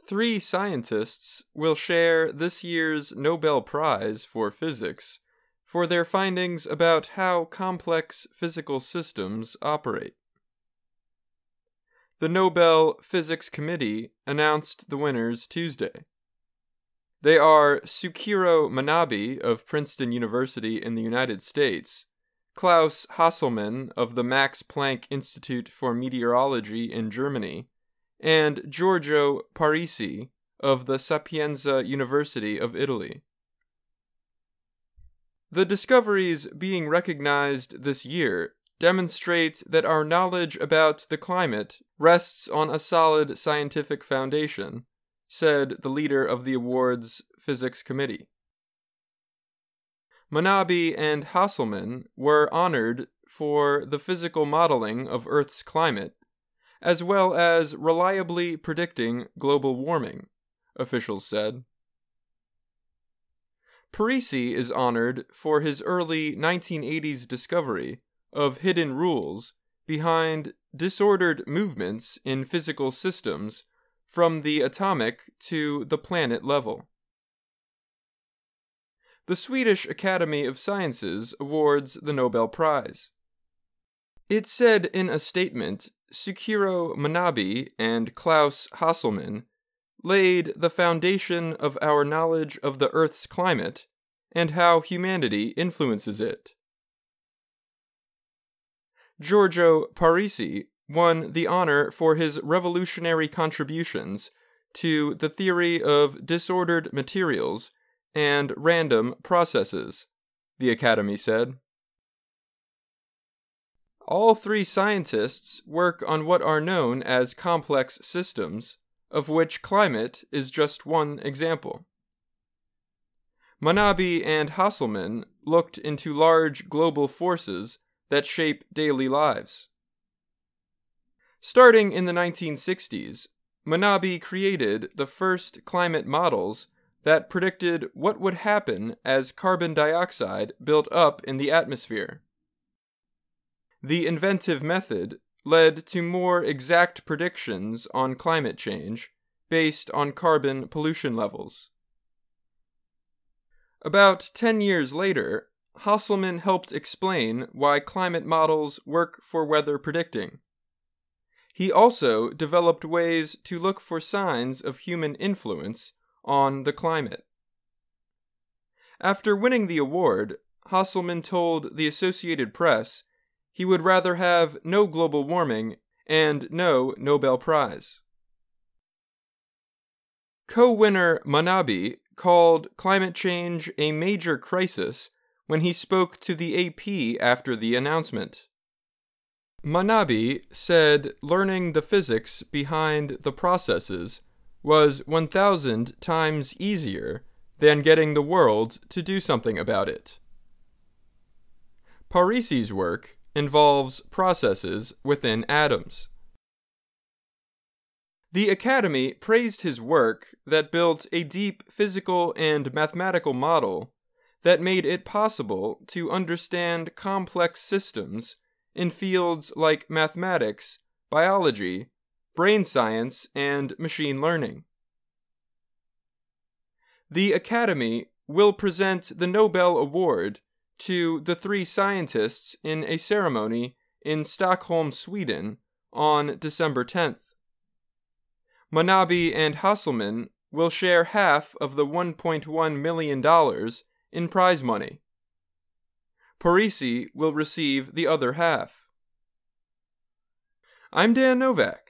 Three scientists will share this year's Nobel Prize for Physics for their findings about how complex physical systems operate. The Nobel Physics Committee announced the winners Tuesday. They are Sukiro Manabe of Princeton University in the United States, Klaus Hasselmann of the Max Planck Institute for Meteorology in Germany, and Giorgio Parisi of the Sapienza University of Italy. The discoveries being recognized this year demonstrate that our knowledge about the climate rests on a solid scientific foundation, said the leader of the award's physics committee. Manabe and Hasselmann were honored for the physical modeling of Earth's climate, as well as reliably predicting global warming, officials said. Parisi is honored for his early 1980s discovery of hidden rules behind disordered movements in physical systems from the atomic to the planet level. The Swedish Academy of Sciences awards the Nobel Prize. It said in a statement, Sukiro Manabe and Klaus Hasselmann laid the foundation of our knowledge of the Earth's climate and how humanity influences it. Giorgio Parisi won the honor for his revolutionary contributions to the theory of disordered materials and random processes, the Academy said. All three scientists work on what are known as complex systems, of which climate is just one example. Manabe and Hasselmann looked into large global forces that shape daily lives. Starting in the 1960s, Manabe created the first climate models that predicted what would happen as carbon dioxide built up in the atmosphere. The inventive method led to more exact predictions on climate change based on carbon pollution levels. About 10 years later, Hasselmann helped explain why climate models work for weather predicting. He also developed ways to look for signs of human influence on the climate. After winning the award, Hasselmann told the Associated Press he would rather have no global warming and no Nobel Prize. Co-winner Manabe called climate change a major crisis when he spoke to the AP after the announcement. Manabe said learning the physics behind the processes was 1,000 times easier than getting the world to do something about it. Parisi's work involves processes within atoms. The Academy praised his work that built a deep physical and mathematical model that made it possible to understand complex systems in fields like mathematics, biology, brain science, and machine learning. The Academy will present the Nobel Award to the three scientists in a ceremony in Stockholm, Sweden, on December 10th. Manabe and Hasselmann will share half of the $1.1 million in prize money. Parisi will receive the other half. I'm Dan Novak.